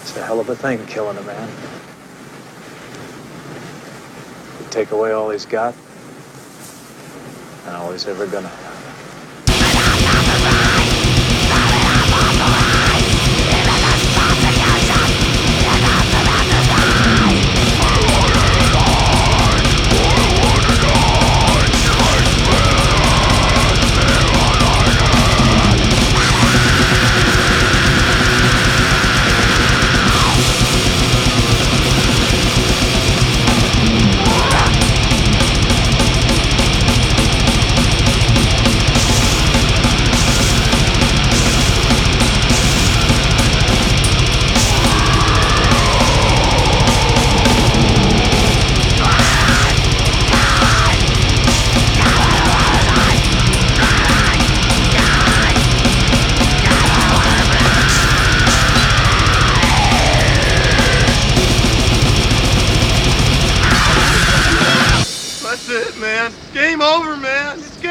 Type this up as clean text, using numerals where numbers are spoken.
It's a hell of a thing, killing a man. You take away all he's got, and all he's ever gonna have. That's it, man. Game over, man. It's